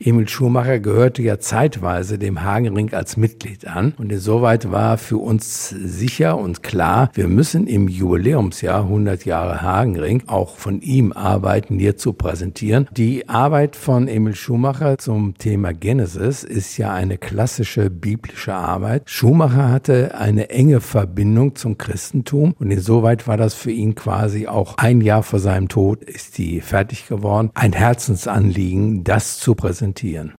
Emil Schumacher gehörte ja zeitweise dem Hagenring als Mitglied an und insoweit war für uns sicher und klar, wir müssen im Jubiläumsjahr 100 Jahre Hagenring auch von ihm Arbeiten hier zu präsentieren. Die Arbeit von Emil Schumacher zum Thema Genesis ist ja eine klassische biblische Arbeit. Schumacher hatte eine enge Verbindung zum Christentum und insoweit war das für ihn quasi auch ein Jahr vor seinem Tod ist die fertig geworden. Ein Herzensanliegen, das zu präsentieren.